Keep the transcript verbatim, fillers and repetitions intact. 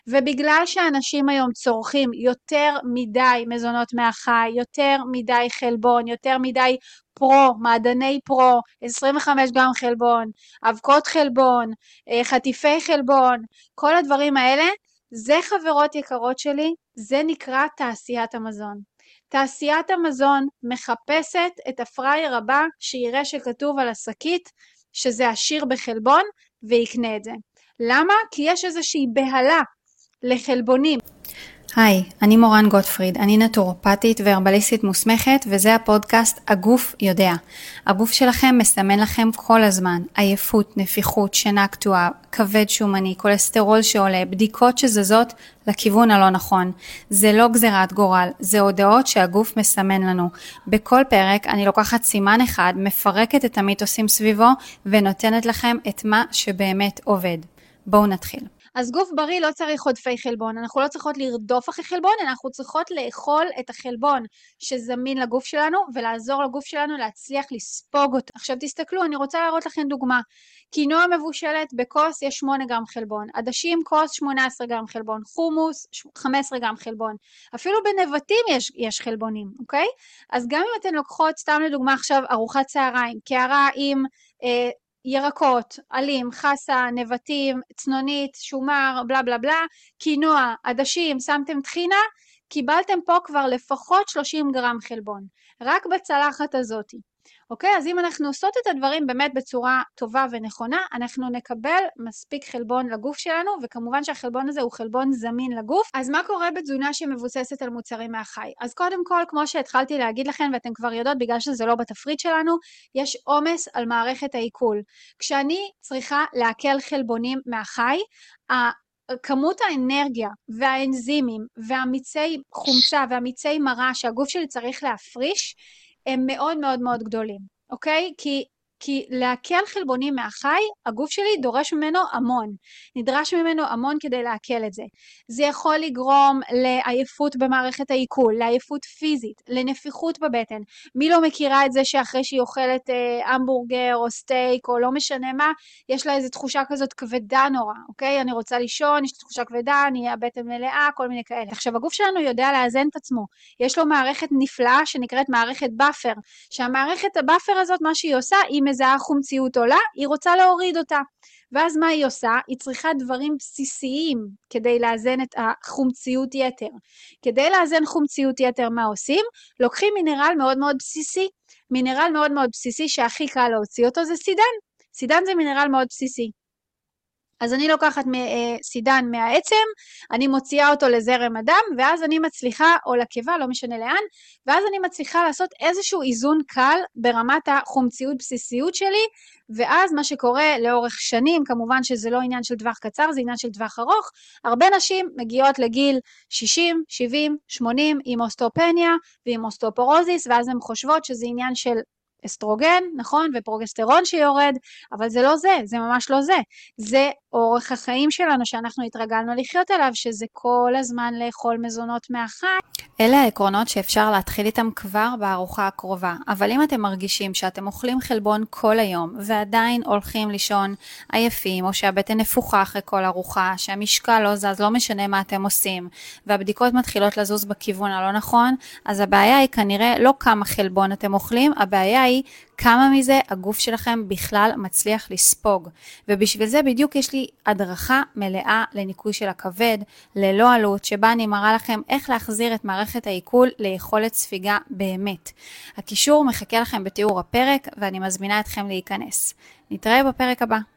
ובגלל שאנשים היום צורכים יותר מדי מזונות מהחי, יותר מדי חלבון, יותר מדי פרו, מעדני פרו, עשרים וחמש גרם חלבון, אבקות חלבון, אה, חטיפי חלבון, כל הדברים האלה, זה חברות יקרות שלי, זה נקרא תעשיית המזון. תעשיית המזון מחפשת את הפרייר הבא שיראה שכתוב על השקית שזה עשיר בחלבון ויקנה את זה. למה? כי יש איזושהי בהלה לחלבונים. היי, אני מורן גוטפריד, אני נטורופטית והרבליסטית מוסמכת, וזה הפודקאסט הגוף יודע. הגוף שלכם מסמן לכם כל הזמן, עייפות, נפיחות, שינה קטועה, כבד שומני, כולסטרול שעולה, בדיקות שזזות לכיוון הלא נכון. זה לא גזירת גורל, זה הודעות שהגוף מסמן לנו. בכל פרק אני לוקחת סימן אחד, מפרקת את המיתוסים סביבו, ונותנת לכם את מה שבאמת עובד. בואו נתחיל. אז גוף בריא לא צריך עודפי חלבון, אנחנו לא צריכות לרדוף אחרי חלבון, אנחנו צריכות לאכול את החלבון שזמין לגוף שלנו, ולעזור לגוף שלנו להצליח לספוג אותו. עכשיו תסתכלו, אני רוצה להראות לכם דוגמה. קינוע מבושלת בכוס יש שמונה גרם חלבון, עדשים כוס שמונה עשרה גרם חלבון, חומוס חמש עשרה גרם חלבון, אפילו בנבטים יש, יש חלבונים, אוקיי? אז גם אם אתן לוקחות, סתם לדוגמה עכשיו, ארוחת צהריים, קערה עם אה, ירקות, עלים, חסה, נבטים, צנונית, שומר, בלה בלה בלה, קינוע, עדשים, שמתם טחינה, קיבלתם פה כבר לפחות שלושים גרם חלבון, רק בצלחת הזאת. אוקיי? אז אם אנחנו עושות את הדברים באמת בצורה טובה ונכונה, אנחנו נקבל מספיק חלבון לגוף שלנו, וכמובן שהחלבון הזה הוא חלבון זמין לגוף. אז מה קורה בתזונה שמבוססת על מוצרים מהחי? אז קודם כל, כמו שהתחלתי להגיד לכם, ואתם כבר יודעות בגלל שזה לא בתפריט שלנו, יש עומס על מערכת העיכול. כשאני צריכה לעכל חלבונים מהחי, כמות האנרגיה והאנזימים והמיצי חומצה והמיצי מרה שהגוף שלי צריך להפריש, הם מאוד מאוד מאוד גדולים, אוקיי? כי, כי להקל חלבונים מהחי, הגוף שלי דורש ממנו המון, נדרש ממנו המון כדי להקל את זה. זה יכול לגרום לעייפות במערכת העיכול, לעייפות פיזית, לנפיחות בבטן. מי לא מכירה את זה שאחרי שהיא אוכלת אה, המבורגר או סטייק או לא משנה מה, יש לה איזו תחושה כזאת כבדה נורא, אוקיי? אני רוצה לישון, יש לי תחושה כבדה, אני הבטן מלאה, כל מיני כאלה. עכשיו, הגוף שלנו יודע לאזן את עצמו. יש לו מערכת נפלאה שנקראת מערכת באפר, שהמערכת הבאפר הזאת, מה שהיא עושה, היא מזהה חומציות עולה, היא רוצה להוריד אותה. ואז מה היא עושה? היא צריכה דברים בסיסיים כדי לאזן את החומציות יתר. כדי לאזן חומציות יתר, מה עושים? לוקחים מינרל מאוד מאוד בסיסי. מינרל מאוד מאוד בסיסי שהכי קל להוציא אותו זה סידן. סידן זה מינרל מאוד בסיסי. אז אני לוקחת סידן מהעצם, אני מוציאה אותו לזרם הדם, ואז אני מצליחה, או לקיבה, לא משנה לאן, ואז אני מצליחה לעשות איזשהו איזון קל ברמת החומציות בסיסיות שלי, ואז מה שקורה לאורך שנים, כמובן שזה לא עניין של טווח קצר, זה עניין של טווח ארוך, הרבה נשים מגיעות לגיל שישים, שבעים, שמונים, עם אוסטאופניה ועם אוסטאופורוזיס, ואז הן חושבות שזה עניין של אסטרוגן, נכון, ופרוגסטרון שיורד, אבל זה לא זה, זה ממש לא זה. זה אורך החיים שלנו שאנחנו התרגלנו לחיות עליו, שזה כל הזמן לאכול מזונות מהחי. אלה העקרונות שאפשר להתחיל איתם כבר בארוחה הקרובה, אבל אם אתם מרגישים שאתם אוכלים חלבון כל היום, ועדיין הולכים לישון עייפים, או שהבטן נפוחה אחרי כל ארוחה, שהמשקל לא זז, לא משנה מה אתם עושים, והבדיקות מתחילות לזוז בכיוון הלא נכון, אז הבעיה היא כנראה לא כמה חלבון אתם אוכלים, הבעיה היא כמה מזה הגוף שלכם בכלל מצליח לספוג. ובשביל זה בדיוק יש לי הדרכה מלאה לניקוי של הכבד, ללא עלות, שבה אני מראה לכם איך להחזיר את מערכת העיכול ליכולת ספיגה באמת. הקישור מחכה לכם בתיאור הפרק, ואני מזמינה אתכם להיכנס. נתראה בפרק הבא.